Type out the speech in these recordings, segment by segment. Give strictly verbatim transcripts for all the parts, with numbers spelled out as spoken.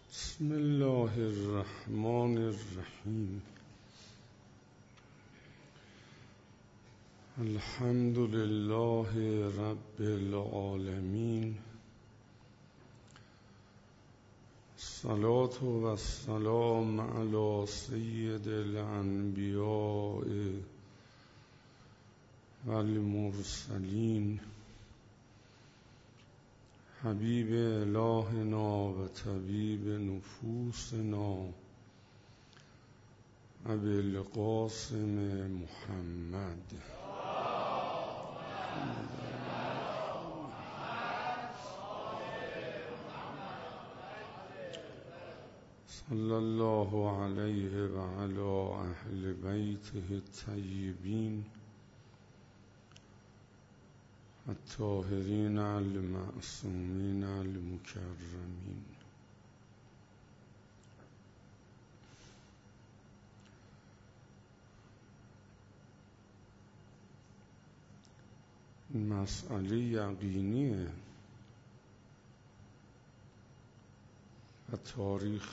بسم الله الرحمن الرحیم. الحمد لله رب العالمین. الصلاة و السلام علی سید الانبیاء و المرسلین، حبیب الهنا و طبیب نفوسنا ابی القاسم محمد. صلی الله علیه و علی اهل بیته الطیبین الطاهرین المعصومین المکرمین. مسئله یقینیه و تاریخ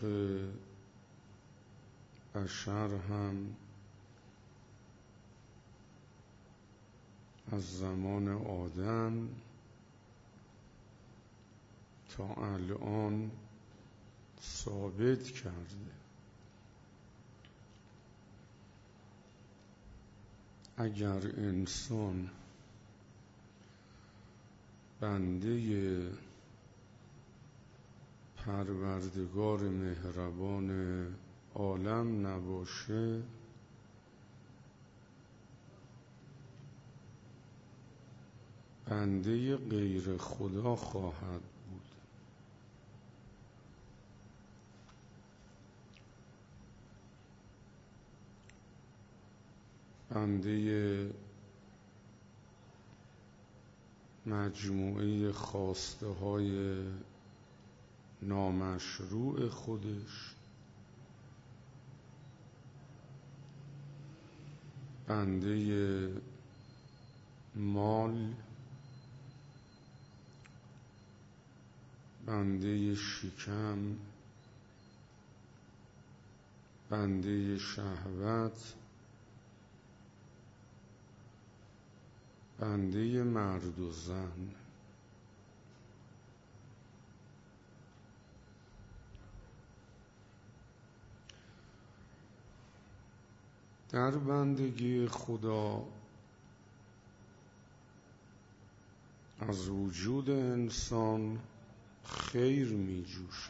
بشر هم از زمان آدم تا الان ثابت کرده اگر انسان بنده پروردگار مهربان عالم نباشه، بنده غیر خدا خواهد بود. بنده مجموعه خواسته های نامشروع خودش، بنده مال، بنده شکم، بنده شهوت، بنده مرد و زن. در بندگی خدا از وجود انسان خیر می جوشه.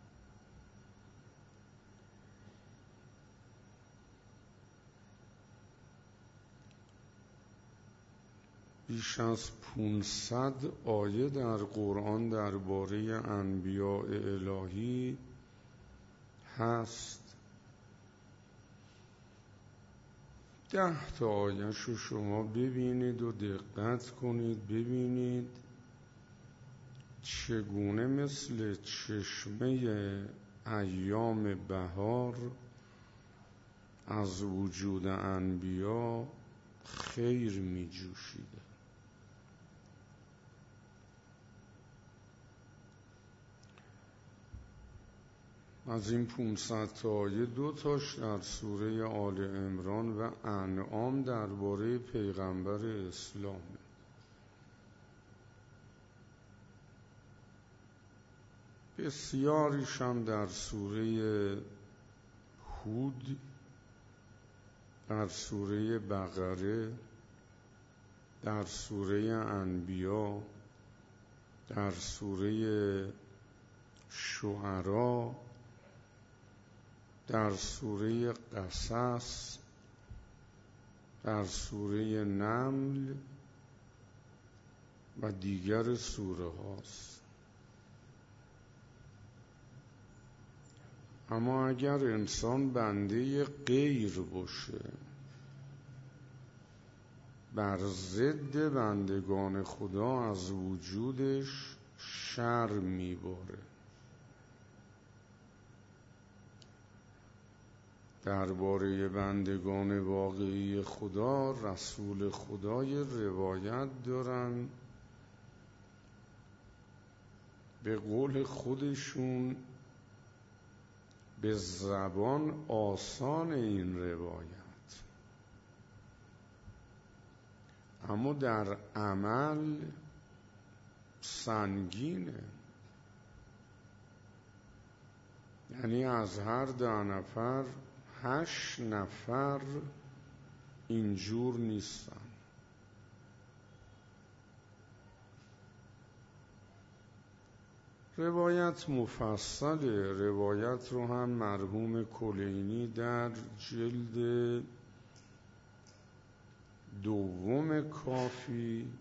بیش از پانصد آیه در قرآن درباره انبیاء الهی هست. ده تا آیه‌شو شما ببینید و دقت کنید، ببینید چگونه مثل چشمه ایام بهار از وجود انبیا خیر می جوشیده. از این پانصد تا آیه دو تاش در سوره آل عمران و انعام درباره پیغمبر اسلام، بسیاریش هم در سوره هود، در سوره بقره، در سوره انبیا، در سوره شعرا، در سوره قصص، در سوره نمل و دیگر سوره هاست. اما اگر انسان بنده غیر باشه، بر ضد بندگان خدا از وجودش شر میباره. درباره بندگان واقعی خدا رسول خدای روایت دارن، به قول خودشون به زبان آسان این روایت، اما در عمل سنگینه. یعنی از هر ده نفر هشت نفر اینجور نیستن. روایت مفصله. روایت رو هم مرحوم کلینی در جلد دوم کافی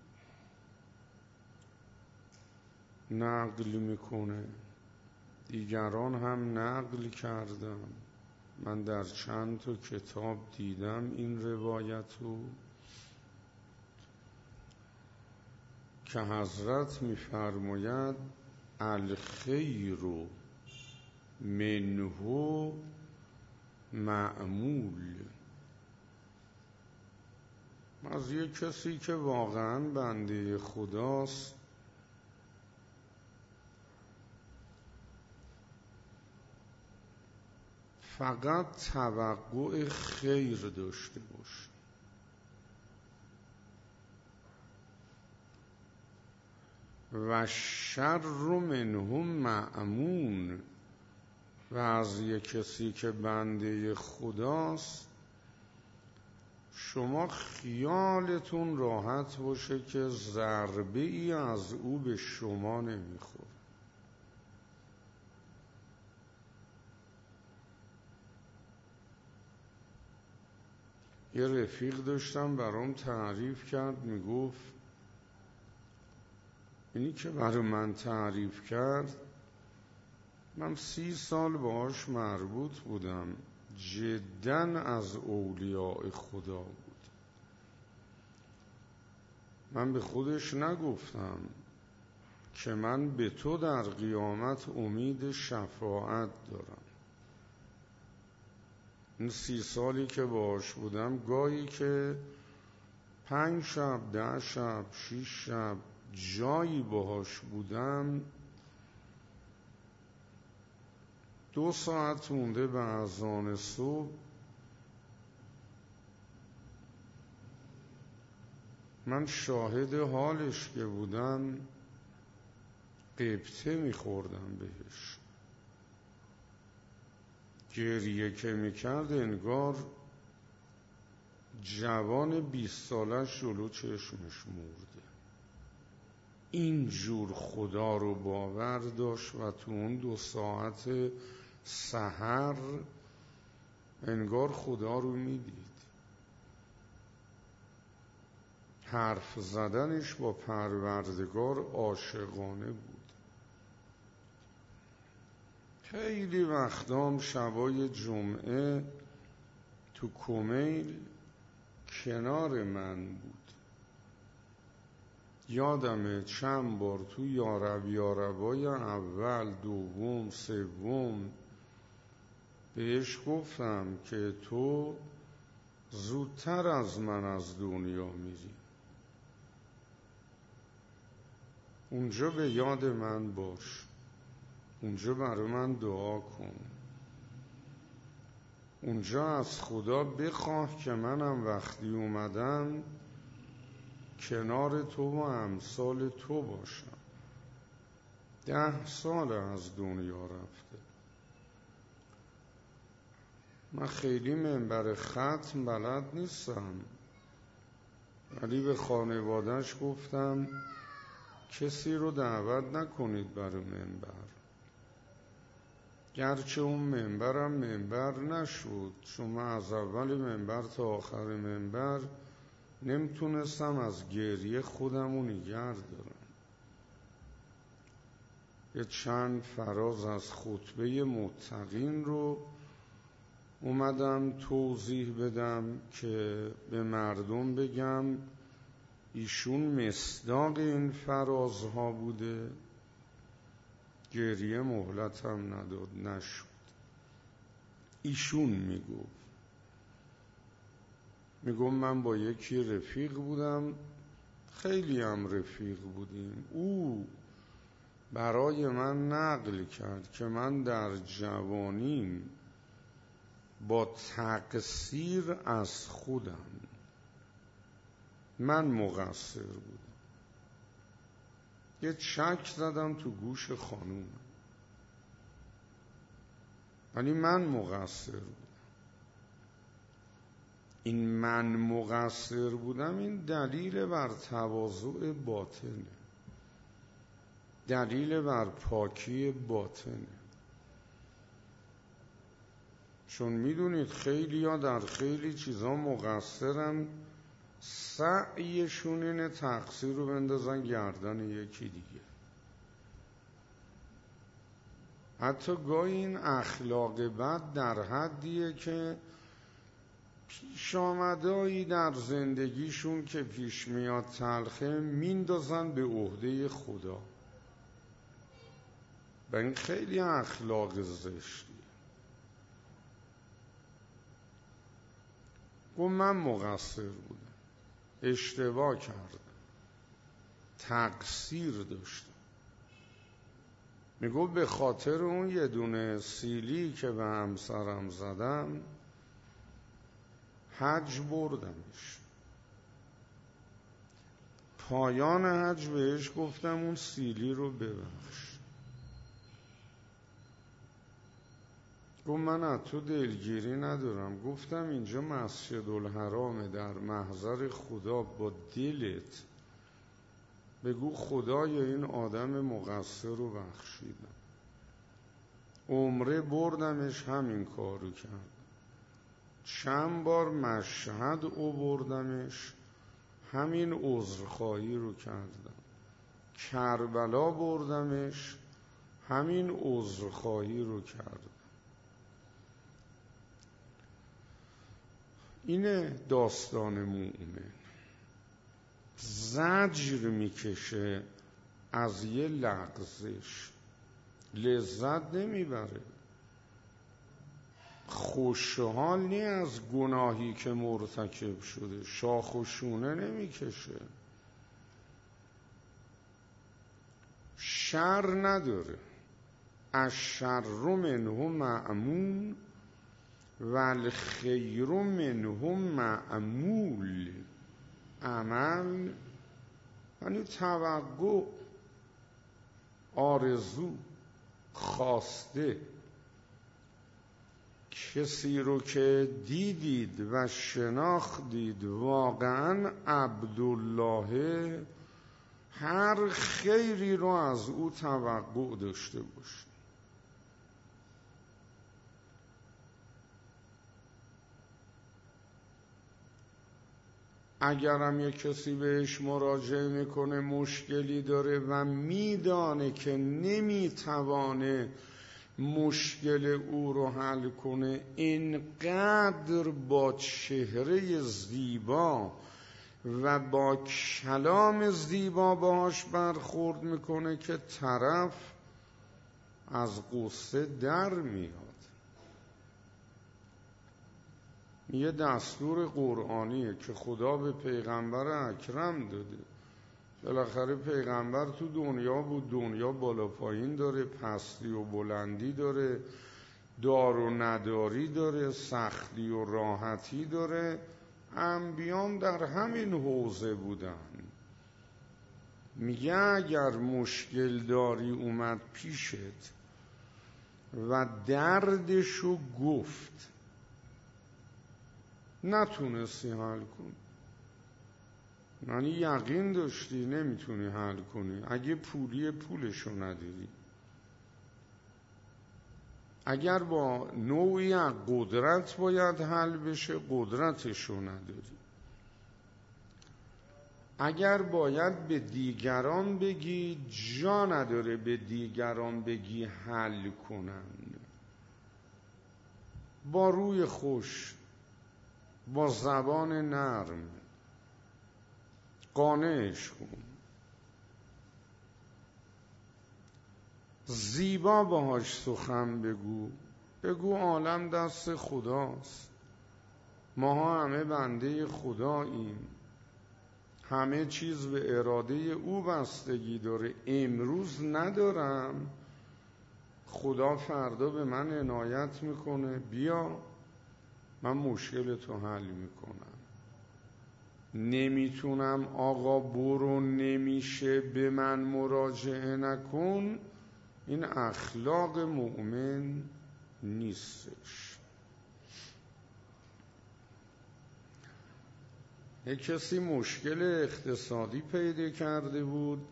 نقل میکنه، دیگران هم نقل کردم. من در چند تا کتاب دیدم این روایت رو که حضرت میفرماید الخیر منه معمول. از یک کسی که واقعا بنده خداست فقط توقع خیر داشته باش. و شر منه مأمون. و از یک کسی که بنده خداست شما خیالتون راحت باشه که ضربه ای از او به شما نمیخوره. یه رفیق داشتم برام تعریف کرد، میگفت اینی که برای من تعریف کرد من سی سال باهاش مربوط بودم، جداً از اولیاء خدا بود. من به خودش نگفتم که من به تو در قیامت امید شفاعت دارم. این سی سالی که باهاش بودم گاهی که پنج شب ده شب شیش شب جایی باهاش بودم، دو ساعت مونده به اذان صبح من شاهد حالش که بودم غبطه میخوردم بهش. گریه که میکرد انگار جوان بیست سالش جلو چشمش مرده. اینجور خدا رو باور داشت و تو اون دو ساعت سحر انگار خدا رو میدید. حرف زدنش با پروردگار عاشقانه بود. خیلی وقتام شبای جمعه تو کمیل کنار من بود. یادمه چند بار تو یارب یاربای اول دوم سوم بهش گفتم که تو زودتر از من از دنیا میری، اونجا به یاد من باش، اونجا برای من دعا کن، اونجا از خدا بخواه که منم وقتی اومدم کنار تو و امثال تو باشم. ده سال از دنیا رفته. من خیلی منبر ختم بلد نیستم، ولی به خانواده‌اش گفتم کسی رو دعوت نکنید برای منبر. گرچه اون منبرم منبر نشد، چون من از اول منبر تا آخر منبر نمیتونستم از گریه خودم رو نگه دارم. یه چند فراز از خطبه متقین رو اومدم توضیح بدم که به مردم بگم ایشون مصداق این فرازها بوده. گریه مهلتم نداد، نشد. ایشون میگفت میگم من با یکی رفیق بودم، خیلی هم رفیق بودیم. او برای من نقل کرد که من در جوانیم با تقصیر از خودم من مقصر بودم. یه چک زدم تو گوش خانوم، ولی من مقصر بودم. این من مقصر بودم این دلیل بر تواضع باطنه، دلیل بر پاکی باطنه. چون میدونید خیلی ها در خیلی چیزا مقصرن، سعیشون اینه تقصیر رو بندازن گردن یکی دیگه. حتی گاهی این اخلاق بد در حدیه که پیش آمده‌ای در زندگیشون که پیش میاد تلخه میندازن به عهده خدا. و این خیلی اخلاق زشتی. گفت من مقصر بودم، اشتباه کردم، تقصیر داشتم. میگو به خاطر اون یه دونه سیلی که به همسرم زدم حج بردمش. پایان حج بهش گفتم اون سیلی رو ببخش. گفت من از تو دلگیری ندارم. گفتم اینجا مسجد الحرامه، در محضر خدا، با دلت بگو خدایا این آدم مقصر رو بخشیدم. عمره بردمش همین کارو کرد. چند بار مشهد او بردمش همین عذرخواهی رو کردم. کربلا بردمش همین عذرخواهی رو کردم. اینه داستان مومن. زجر میکشه از یه لغزش، لذت نمیبره، خوشحال نی از گناهی که مرتکب شده، شاخ و شونه نمیکشه، شر نداره. الشر منه مأمون و الخیر منه معمول. عمل یعنی توقع، آرزو، خواسته. کسی رو که دیدید و شناختید واقعا عبدالله، هر خیری رو از او توقع داشته باشید. اگرم یک کسی بهش مراجعه میکنه مشکلی داره و میدانه که نمیتوانه مشکل او رو حل کنه، اینقدر با چهره زیبا و با کلام زیبا باهاش برخورد میکنه که طرف از قصه در میاد. یه دستور قرآنیه که خدا به پیغمبر اکرم داده. بالاخره پیغمبر تو دنیا بود، دنیا بالا پایین داره، پستی و بلندی داره، دار و نداری داره، سختی و راحتی داره. انبیان در همین حوزه بودن. میگه اگر مشکل داری اومد پیشت و دردشو گفت نتونستی حل کن، یعنی یقین داشتی نمیتونی حل کنی، اگه پولی پولشو نداری، اگر با نوعی از قدرت باید حل بشه قدرتشو نداری، اگر باید به دیگران بگی جا نداره به دیگران بگی حل کنن، با روی خوش، با زبان نرم قانعش کن، زیبا باهاش سخن بگو. بگو عالم دست خداست، ماها همه بنده خداییم، همه چیز به اراده او بستگی داره، امروز ندارم، خدا فردا به من عنایت میکنه، بیا من مشکل تو حل میکنم. نمیتونم آقا برو، نمیشه به من مراجعه نکن، این اخلاق مؤمن نیستش. یک کسی مشکل اقتصادی پیدا کرده بود.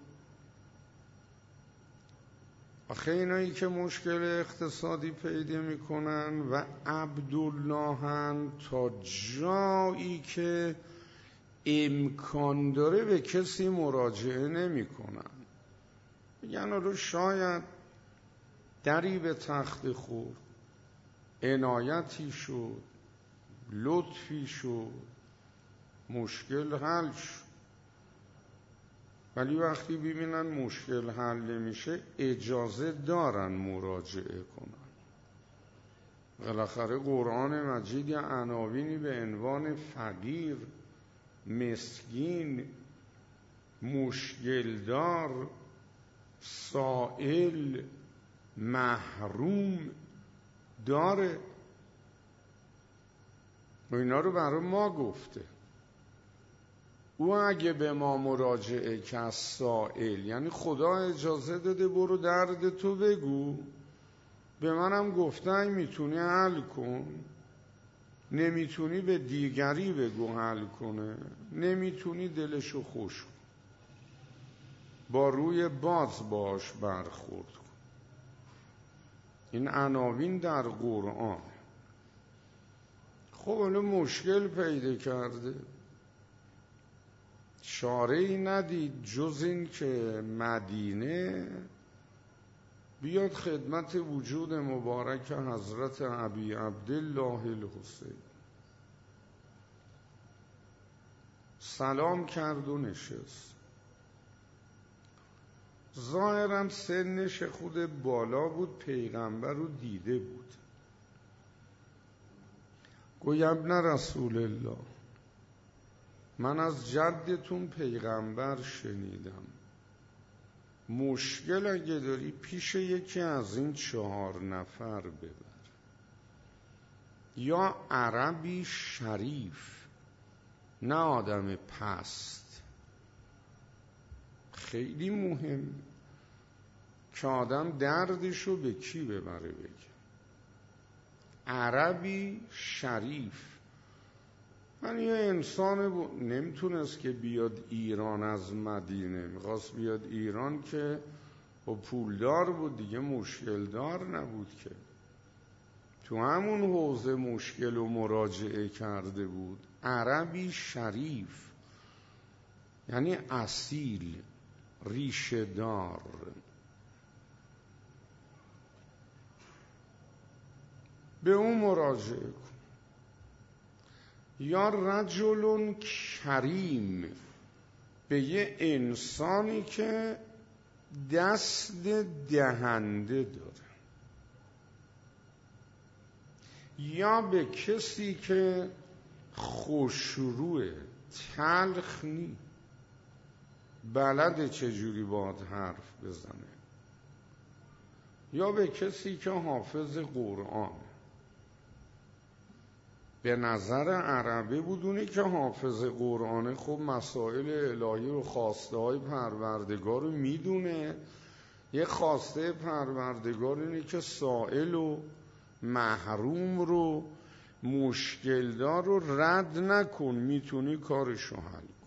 آخه اینایی که مشکل اقتصادی پیدا میکنن و عبداللهن، تا جایی که امکان داره به کسی مراجعه نمی کنن. میگن رو شاید دری به تخت خورد، عنایتی شد، لطفی شد، مشکل حل شد. ولی وقتی ببینن مشکل حل نمیشه اجازه دارن مراجعه کنن. بالاخره قرآن مجید یا عناوینی به عنوان فقیر، مسکین، مشکلدار، سائل، محروم داره و اینا رو برای ما گفته. او اگه به ما مراجعه که سائل، یعنی خدا اجازه داده برو درد تو بگو، به منم گفته میتونی حل کن، نمیتونی به دیگری بگو حل کنه، نمیتونی دلشو خوش کن، با روی باز باش برخورد کن. این عناوین در قرآن. خب حالا مشکل پیدا کرده، چاره‌ای ندید جز این که مدینه بیاد خدمت وجود مبارک حضرت ابی عبدالله الحسین، سلام کرد و نشست. ظاهرا سنش خود بالا بود، پیغمبر رو دیده بود. گوی ابن رسول الله، من از جدتون پیغمبر شنیدم، مشکل اگه داری پیش یکی از این چهار نفر ببر، یا عربی شریف، نه آدم پست. خیلی مهم که آدم دردشو به کی ببره بگه. عربی شریف. من یه انسان ب... نمیتونست که بیاد ایران از مدینه، میخواست بیاد ایران که با پولدار بود دیگه، مشکلدار نبود که. تو همون حوزه مشکل و مراجعه کرده بود. عربی شریف یعنی اصیل، ریشه دار. به اون مراجعه کن. یا رجل کریم، به یه انسانی که دست دهنده داره، یا به کسی که خوشروه، تلخ نی، بلد چجوری باید حرف بزنه، یا به کسی که حافظ قرآن. به نظر عربی بدونی که حافظ قرآن خب مسائل الهی و خواسته های پروردگار رو میدونه. یه خواسته پروردگار اینه که سائل و محروم رو، مشکلدار رو رد نکن، میتونی کارشو حل کن.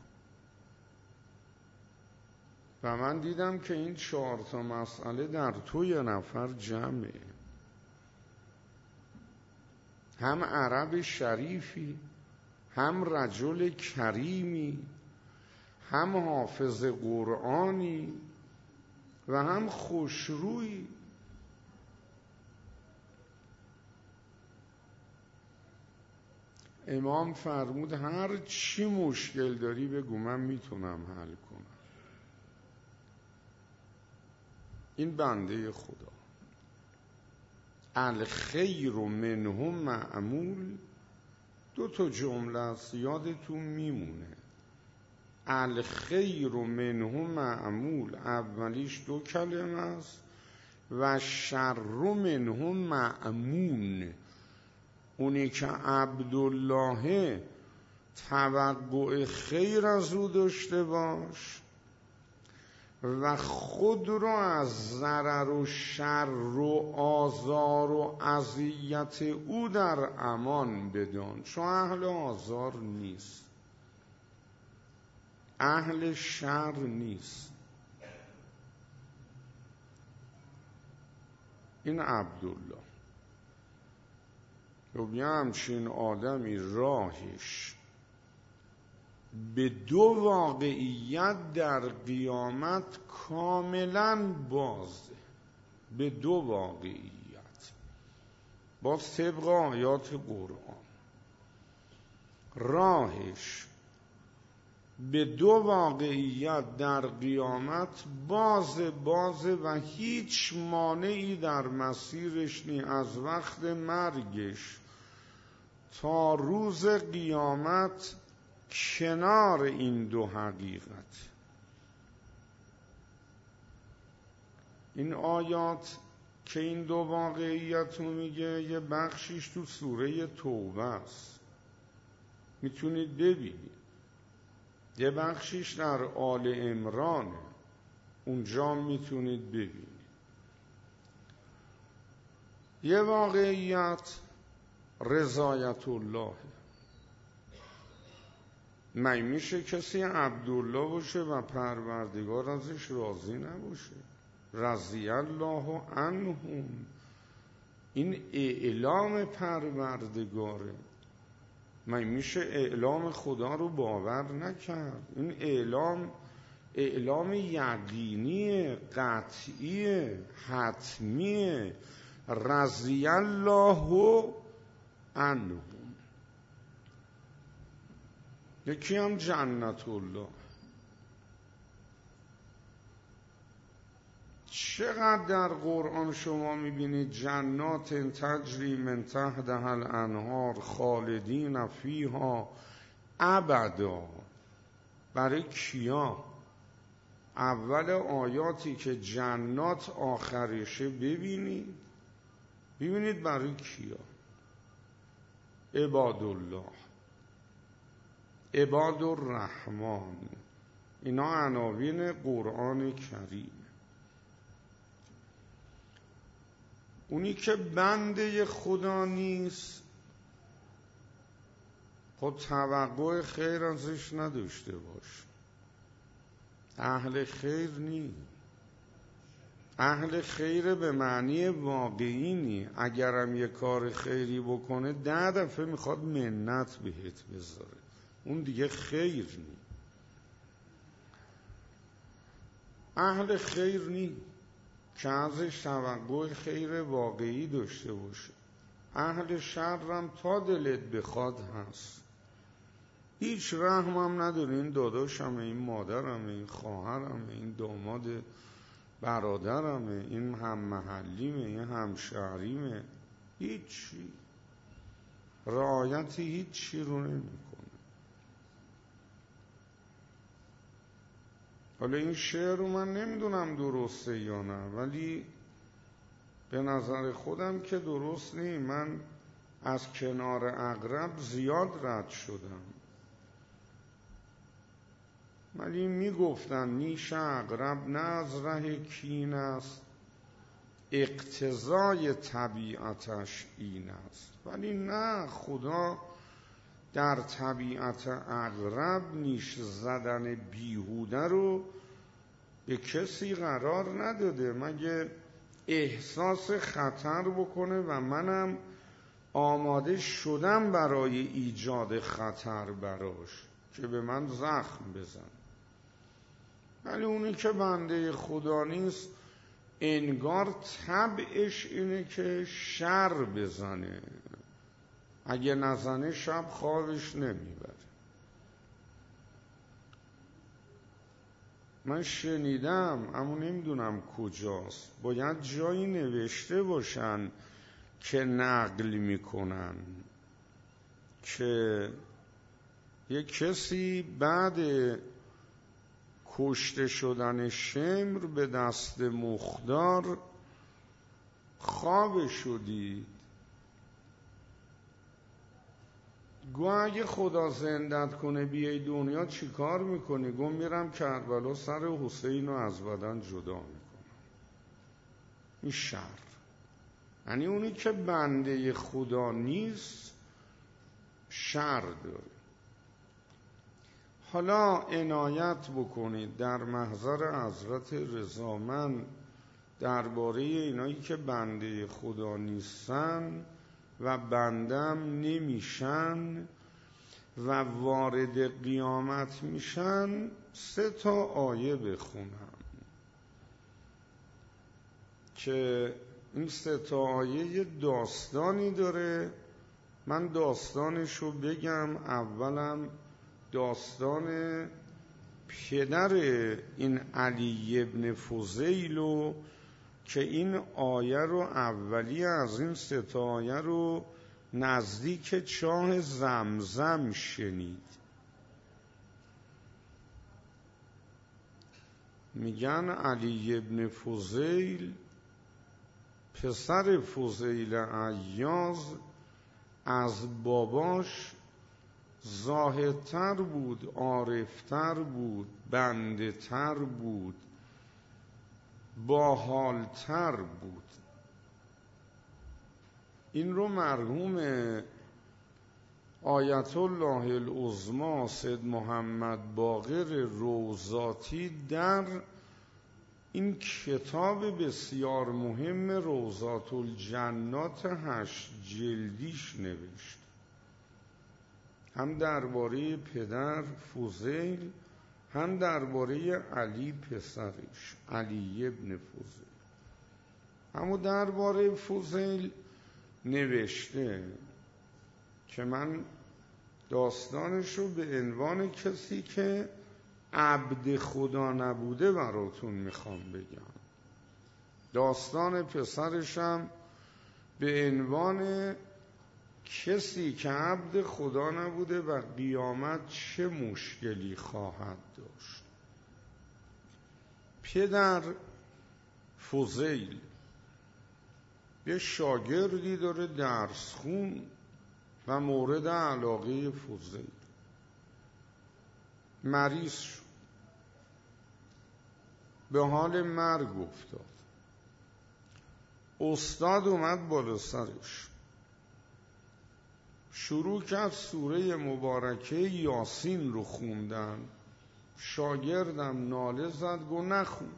و من دیدم که این چهار تا مسئله در تو یه نفر جمعه. هم عرب شریفی، هم رجل کریمی، هم حافظ قرآنی و هم خوشرویی. امام فرمود هر چی مشکل داری بگو، من میتونم حل کنم. این بنده خدا. الخیر منهم معمول، دو تا جمله است یادتون میمونه. الخیر منه معمول، اولیش دو کلمه است، و شر منه مأمون، اونی که عبدالله توقع خیر از او داشته باش و خود رو از ضرر و شر و آزار و اذیت او در امان بدان، چون اهل آزار نیست، اهل شر نیست. این عبدالله و یه همچین آدمی راهش به دو واقعیت در قیامت کاملا بازه، به دو واقعیت، با طبق آیات قرآن راهش به دو واقعیت در قیامت بازه بازه و هیچ مانعی در مسیرش نی، از وقت مرگش تا روز قیامت کنار این دو حقیقت. این آیات که این دو واقعیت رو میگه یه بخشیش تو سوره توبه است، میتونید ببینید، یه بخشیش در آل عمران، اونجا میتونید ببینید. یه واقعیت رضایت الله، من میشه کسی عبدالله باشه و پروردگار ازش راضی نباشه؟ رضی الله عنهم، این اعلام پروردگاره، من میشه اعلام خدا رو باور نکرد؟ این اعلام اعلام یقینی، قطعی، حتمی، رضی الله عنهم. یکی هم جنت الله. چقدر در قرآن شما میبینید جنات تجری من تحتها الانهار خالدین فیها ابدا. برای کیا؟ اول آیاتی که جنات آخرشه ببینید، ببینید برای کیا؟ عباد الله، عباد الرحمن، اینا عناوین قرآن کریم. اونی که بنده خدا نیست خود توقع خیر ازش نداشته باش، اهل خیر نی. اهل خیر به معنی واقعی نی. اگرم یه کار خیری بکنه ده دفعه میخواد منت بهت بذاره، اون دیگه خیر نی. اهل خیر نی که ازش توقع خیر واقعی داشته باشه. اهل شرم تا دلت بخواد هست، هیچ رحمم نداره. این داداشمه، این مادرمه، این خواهرمه، این داماد برادرمه، این هم محلیمه، این همشهریمه، هیچی رعایتی هیچی رو نمیکنه. حالا این شعر رو من نمیدونم درسته یا نه، ولی به نظر خودم که درست نی. من از کنار عقرب زیاد رد شدم، ولی میگفتن نیش عقرب نه از ره کین است، اقتضای طبیعتش این است. ولی نه، خدا در طبیعت عقرب نیش زدن بیهوده رو به کسی قرار نداده مگه احساس خطر بکنه و منم آماده شدم برای ایجاد خطر براش که به من زخم بزن. ولی اونی که بنده خدا نیست انگار طبعش اینه که شر بزنه، اگه نزنه شب خوابش نمیبره. من شنیدم اما نمیدونم کجاست، باید جایی نوشته باشن که نقل میکنن که یک کسی بعد کشته شدن شمر به دست مخدار خواب شدید. گو اگه خدا زندت کنه بیای دنیا چی کار میکنی؟ گو میرم کربلا سر حسین رو از بدن جدا میکنم. این شر، یعنی اونی که بنده خدا نیست شر داره. حالا عنایت بکنید در محضر حضرت رضا من درباره اینایی که بنده خدا نیستن و بندم نمیشن و وارد قیامت میشن سه تا آیه بخونم که این سه تا آیه یه داستانی داره. من داستانشو بگم. اولم داستان پدر این علی ابن فضیل که این آیه رو اولی از این سه تا آیه رو نزدیک چاه زمزم شنید. میگن علی ابن فضیل پسر فضیل عیاض از باباش زاهدتر بود، عارفتر بود، بنده‌تر بود، باحالتر بود. این رو مرحوم آیت الله العظمی سید محمد باقر روضاتی در این کتاب بسیار مهم روضات الجنات هشت جلدیش نوشت. هم درباره پدر فضیل، هم درباره علی پسرش علی ابن فضیل. اما درباره فضیل نوشته که من داستانشو به عنوان کسی که عبد خدا نبوده براتون میخوام بگم. داستان پسرشم به عنوان کسی که عبد خدا نبوده و قیامت چه مشکلی خواهد داشت. پدر فضیل یه شاگردی داره درس خون و مورد علاقه فضیل مریض شد، به حال مرگ افتاد. استاد اومد بالا سرش، شروع کرد سوره مبارکه یاسین رو خوندن. شاگردم ناله زد، گو نخون.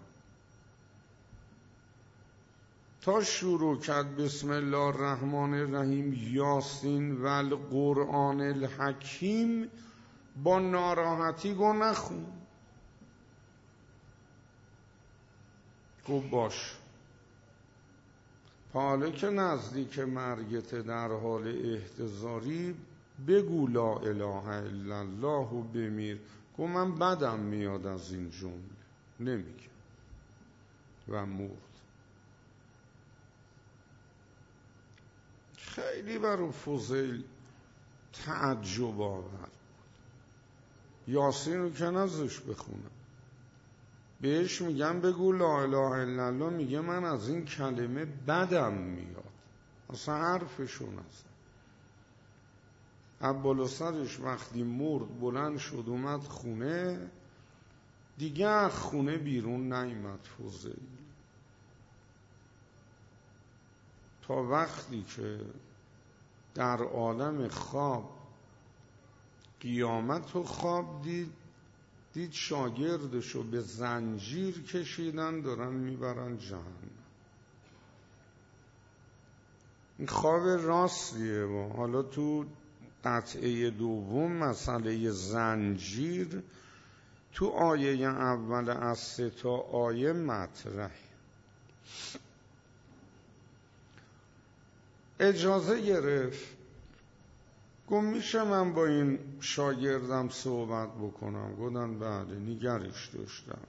تا شروع کرد بسم الله الرحمن الرحیم یاسین و القرآن الحکیم، با ناراحتی گو نخون. گو باش. حالا که نزدیک مرگت در حال احتضاری بگو لا اله الا الله و بمیر. گو من بدم میاد از این جمله، نمیگم. و مرد. خیلی برای فضیل تعجب آور. یاسین رو که نزدش بخونم، بهش میگم بگو لا اله الا الله، میگه من از این کلمه بدم میاد، اصلا حرفشون هست. عبالا سرش وقتی مرد بلند شد اومد خونه، دیگه خونه بیرون نیامد فضیل تا وقتی که در عالم خواب قیامت و خواب دید. دید شاگردشو به زنجیر کشیدن دارن میبرن جهنم. این خواب راستیه. و حالا تو قطعه دوم مسئله زنجیر تو آیه اول از سه تا آیه مطرح. اجازه گرفت، گم میشه من با این شاگردم صحبت بکنم؟ گفتن بله. نگرش داشتم.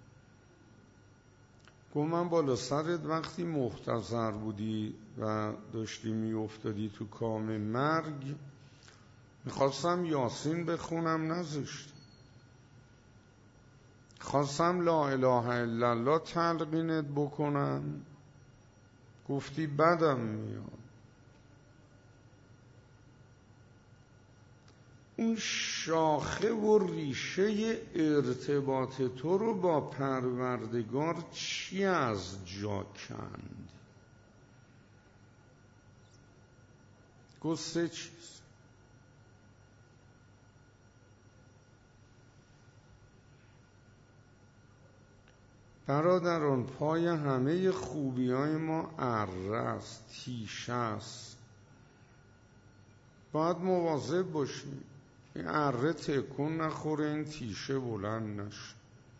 گفت من بالا سرت وقتی محتضر بودی و داشتی میافتادی تو کام مرگ، میخواستم یاسین بخونم نذاشتی. خواستم لا اله الا الله تلقینت بکنم، گفتی بدم میاد. اون شاخه و ریشه ارتباط تو رو با پروردگار چی از جا کند؟ گفت سه چیز. برادران، پای همه خوبی های ما اره است، تیشه است. باید مواظب باشیم این اره تکون نخوره، این تیشه بلند نشه.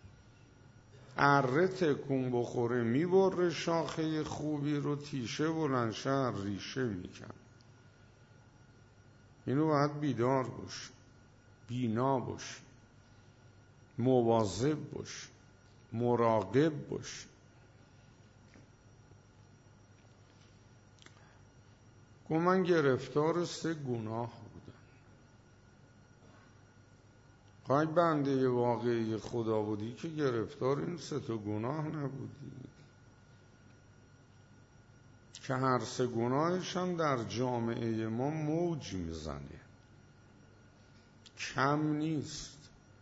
اره تکون بخوره میبره شاخه خوبی رو، تیشه بلند شه ریشه میکن. اینو باید بیدار باشیم، بینا باشیم، مواظب باشیم، مراقب باشیم. گو من گرفتار سه گناه بودم. خواهی بنده واقعی خدا بودی که گرفتار این سه تا گناه نبودی، که هر سه گناهش هم در جامعه ما موج میزنه، کم نیست.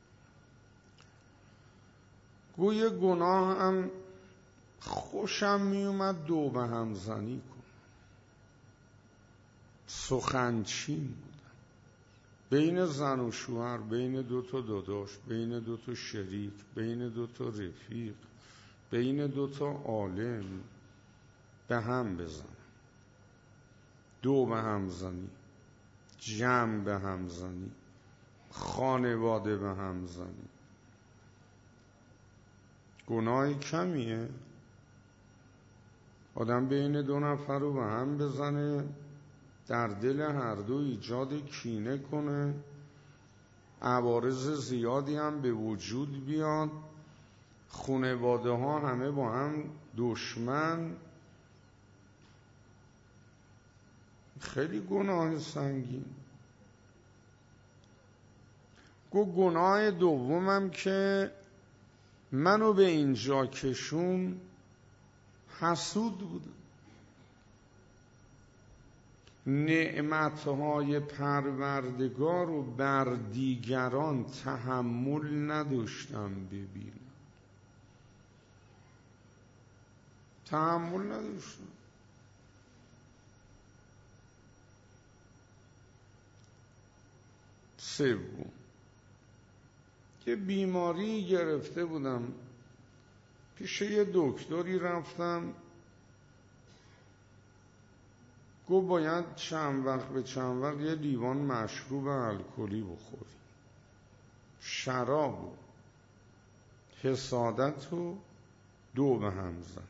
گوی گناه هم خوشم میومد دو به هم زنی کن، سخنچین بودم بین زن و شوهر، بین دو تا داداش، بین دو تا شریک، بین دو تا رفیق، بین دو تا عالم به هم بزن، دو به هم زنی، جمع به هم زنی، خانواده به هم زنی. گناه کمیه آدم بین دو نفر رو به هم بزنه، در دل هر دو ایجاد کینه کنه، عوارض زیادی هم به وجود بیاد، خانواده ها همه با هم دشمن. خیلی گناه سنگین. گو گناه دومم که منو به اینجا کشون حسود بودم. نعمتهای پروردگار رو بر دیگران تحمل نداشتم ببینم، تحمل نداشتم. سوم، که بیماری گرفته بودم، پیش یه دکتری رفتم، گفت باید چند وقت به چند وقت یه لیوان مشروب الکلی بخوری، شراب و حسادت و دو به هم زن.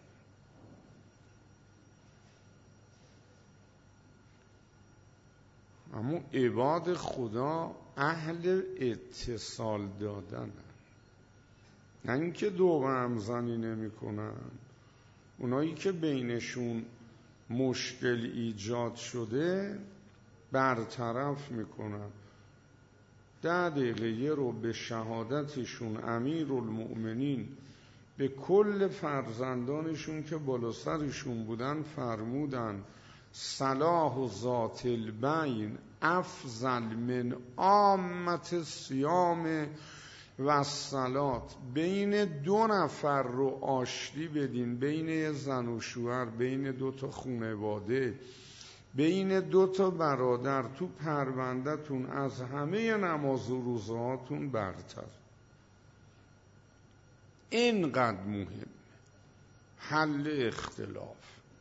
اما عباد خدا اهل اتصال دادن، نه اینکه دو به هم زنی نمی کنن. اونایی که بینشون مشکل ایجاد شده برطرف میکنن، ده دقیقه یه رو به شهادتشون امیرالمؤمنین به کل فرزندانشون که بالا سرشون بودن فرمودن صلاح و ذات البین افضل من عامة الصیام و الصلات. بین دو نفر رو آشتی بدین، بین زن و شوهر، بین دو تا خانواده، بین دو تا برادر، تو پرونده‌تون از همه نماز و روزهاتون برتر. اینقدر مهم حل اختلاف.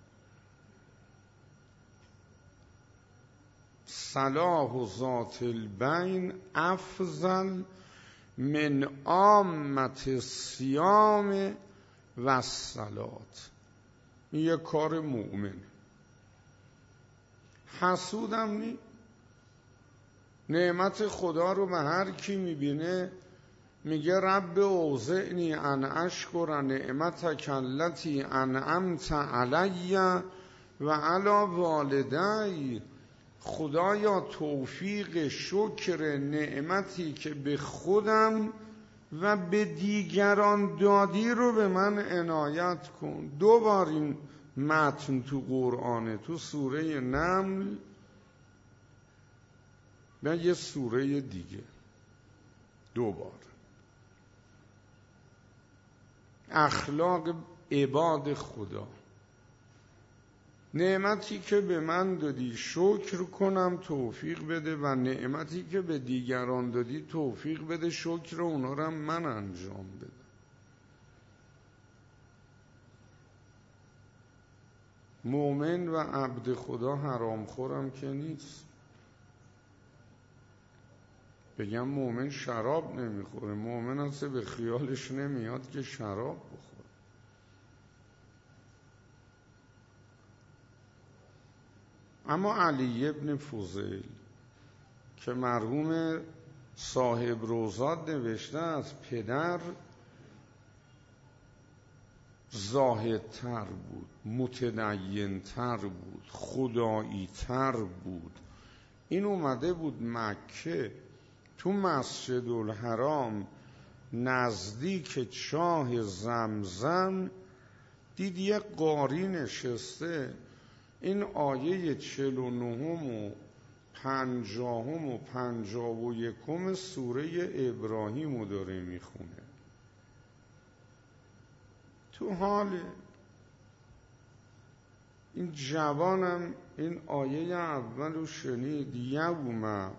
صلاح و ذات البین افضل من عامة الصیام و الصلات. این یه کار مؤمن. حسودم نی. نعمت خدا رو به هر کی میبینه میگه رب اوزعنی ان اشکر نعمتک التی انعمت علی و علی والدی. خدایا توفیق شکر نعمتی که به خودم و به دیگران دادی رو به من عنایت کن. دو بار این متن تو قرآنه، تو سوره نمل و یه سوره دیگه، دو بار. اخلاق عباد خدا. نعمتی که به من دادی شکر کنم، توفیق بده، و نعمتی که به دیگران دادی توفیق بده شکر اونا رو من انجام بدم. مؤمن و عبد خدا حرام خورم که نیست. بگم مؤمن شراب نمیخوره، مؤمن اصلا به خیالش نمیاد که شراب بخوره. اما علی ابن فضیل که مرحوم صاحب روزات نوشته از پدر زاهدتر بود، متدینتر بود، خداییتر بود. این اومده بود مکه، تو مسجد الحرام نزدیک چاه زمزم دید یه قاری نشسته، این آیه چهل و نهم و پنجاهم و پنجاه و یکم سوره ابراهیم رو داره میخونه. تو حال این جوانم این آیه اول رو شنید، یوم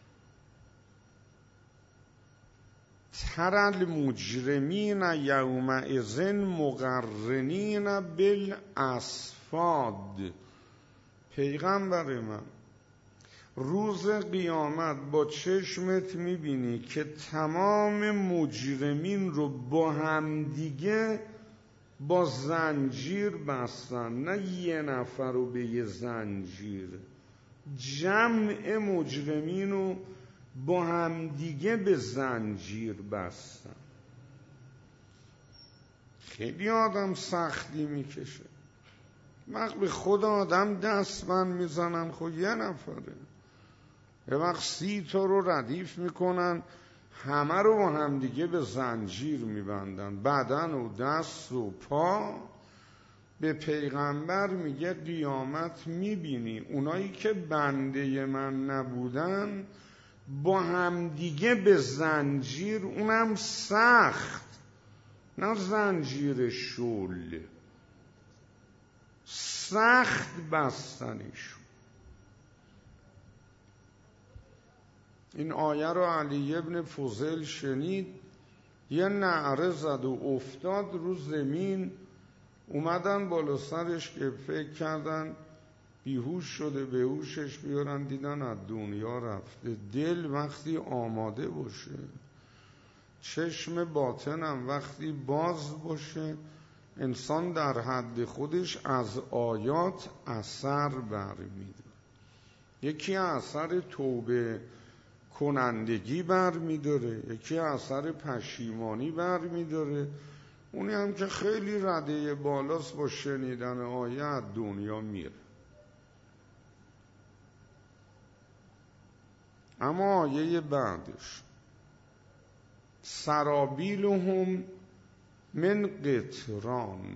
تر المجرمین یومئذ مقرنین بالاسفاد. پیغمبر من روز قیامت با چشمت میبینی که تمام مجرمین رو با همدیگه با زنجیر بستن، نه یه نفر رو به یه زنجیر، جمع مجرمین رو با همدیگه به زنجیر بستن. خیلی آدم سختی میکشه. وقت به خود آدم دست بند میزنن، خود یه نفره، یه وقت سی تا رو ردیف میکنن، همه رو با هم دیگه به زنجیر میبندن، بدن و دست و پا. به پیغمبر میگه قیامت میبینی اونایی که بنده من نبودن با هم دیگه به زنجیر، اونم سخت، نه زنجیر شل، سخت بستنشون. این آیه رو علی ابن فضیل شنید، یه نعره زد و افتاد رو زمین. اومدن بالا سرش که فکر کردن بیهوش شده، بهوشش بیارن، دیدن از دنیا رفته. دل وقتی آماده باشه، چشم باطنم وقتی باز باشه، انسان در حد خودش از آیات اثر برمی‌داره. یکی اثر توبه کنندگی برمی‌داره، یکی اثر پشیمانی برمی‌داره. اونی هم که خیلی رده بالاست با شنیدن آیه از دنیا میره. اما آیه بعدش، سرابیلهم من قطران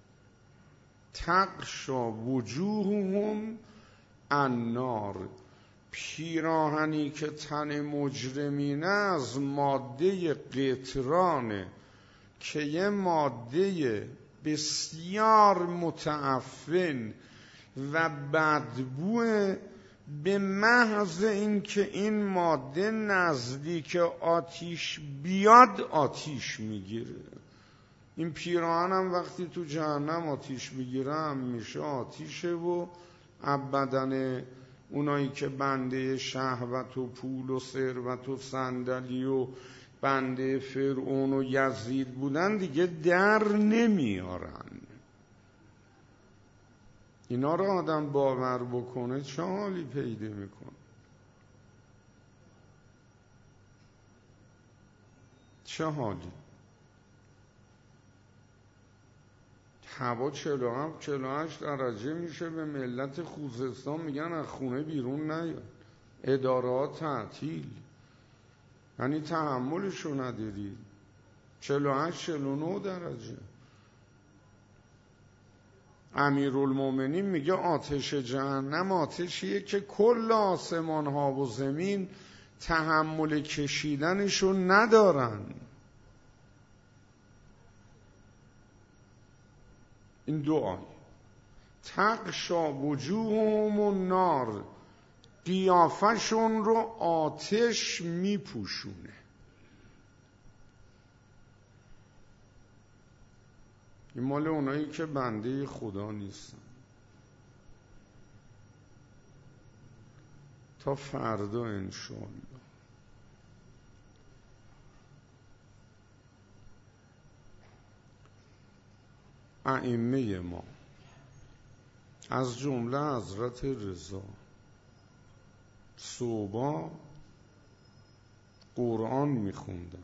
تغشا وجوههم النار. پیراهنی که تن مجرمینه از ماده قطرانه که یه ماده بسیار متعفن و بدبوه. به محض اینکه این ماده نزدیک آتیش بیاد آتیش میگیره. این پیراهن هم وقتی تو جهنم آتیش میگیره هم میشه آتیشه و بدن اونایی که بنده شهوت و پول و ثروت و صندلی و بنده فرعون و یزید بودن دیگه در نمیارن. اینا رو آدم باور بکنه چه حالی پیدا میکنه؟ چه حالی؟ هوا چهل و هفت چهل و هشت درجه میشه، به ملت خوزستان میگن از خونه بیرون نیاد، ادارات تعطیل. یعنی تحملشو نداری. چهل و هشت چهل و نه درجه. امیرالمومنین میگه آتش جهنم آتشیه که کل آسمان ها و زمین تحمل کشیدنشو ندارن. این دو آیه تغشا وجوههم النار، قیافشون رو آتش میپوشونه. این مال اونایی که بنده خدا نیستن. تا فردا انشاءالله. ائمه ما از جمله حضرت رضا صبح قرآن میخوندن.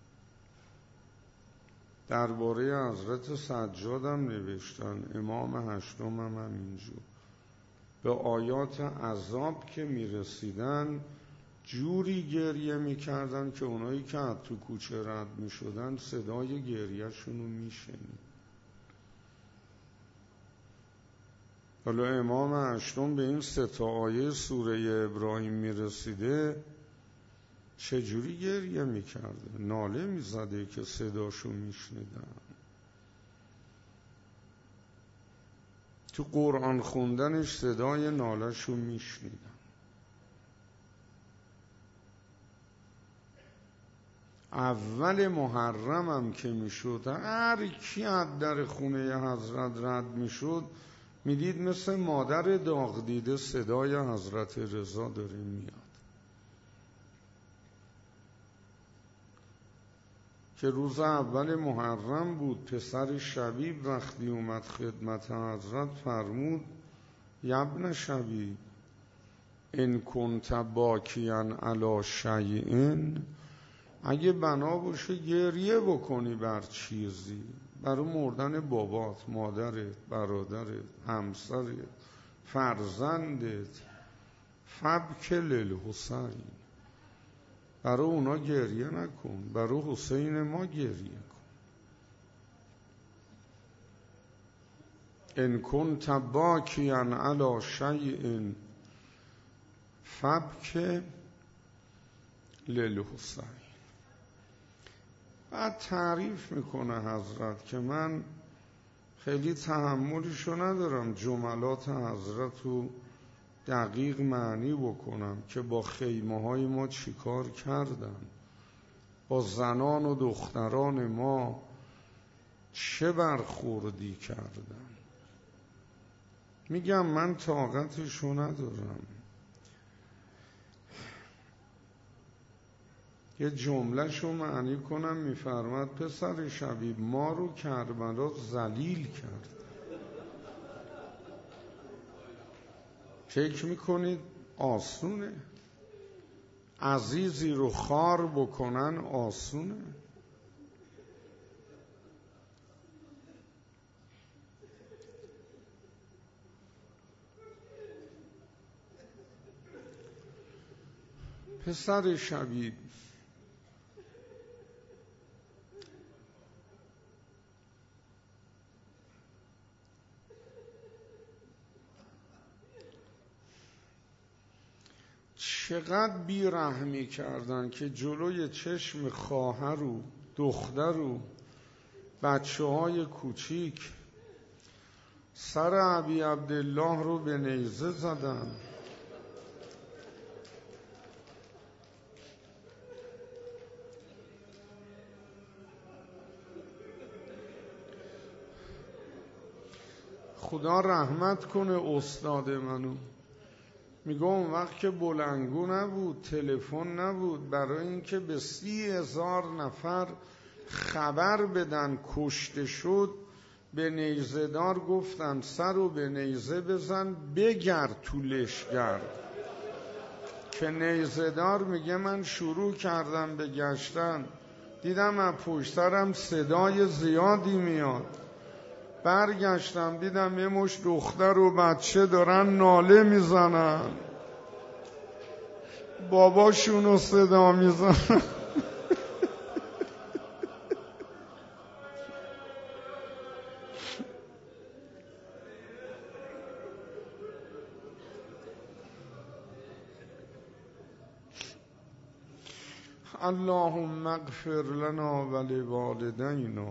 درباره حضرت سجاد هم نوشتن، امام هشتم هم همینجور. به آیات عذاب که میرسیدن جوری گریه میکردن که اونایی که از تو کوچه رد میشدن صدای گریهشون رو میشنید. حالا امام هشتم به این سه تا آیه سوره ابراهیم میرسیده چجوری گریه میکرده؟ ناله میزده که صداشو میشنیدن. تو قرآن خوندنش صدای نالهشو میشنیدن. اول محرم هم که میشد هر کی از در خونه حضرت رد میشد میدید مثل مادر داغ دیده صدای حضرت رضا داره میاد. که روز اول محرم بود، پسر شبیب وقتی اومد خدمت حضرت فرمود یبن شبیب ان کنت باکیا علی شیء، اگه بنا باشه گریه بکنی بر چیزی، برای مردن بابات، مادرت، برادرت، همسرت، فرزندت، فبک للحسین، برای اونا گریه نکن، برای حسین ما گریه کن. ان کنت باکیا علی شیء فبک للحسین. بعد تعریف میکنه حضرت که من خیلی تحملشو ندارم جملات حضرت رو دقیق معنی بکنم که با خیمه های ما چیکار کردن، با زنان و دختران ما چه برخوردی کردن. میگم من طاقتشو ندارم. یه جمله شو معنی کنم، میفرماد پسر شبیب ما رو کربلا ذلیل کرد. فکر میکنید آسونه؟ عزیزی رو خوار بکنن آسونه؟ پسر شبیب چقدر بیرحمی کردن که جلوی چشم خواهر و دختر و بچه های کوچیک سر ابی عبدالله رو به نیزه زدن. خدا رحمت کنه استاد منو. میگه اون وقت که بلنگو نبود، تلفن نبود، برای اینکه به سی هزار نفر خبر بدن کشته شد، به نیزه‌دار گفتن سر رو به نیزه بزن بگرد تو لشگر. که نیزه‌دار میگه من شروع کردم به گشتن، دیدم از پشت سرم صدای زیادی میاد، برگشتم دیدم یه مش دختر و بچه دارن ناله میزنن، باباشونو صدا میزنن. اللهم اغفر لنا ولوالدينا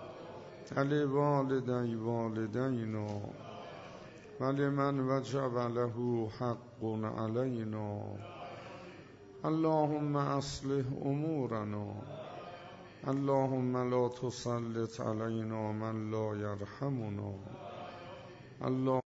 ولوالدي والدينا ولمن وجب له حق علينا. اللهم اصلح امورنا. اللهم لا تسلط علينا من لا يرحمنا. اللهم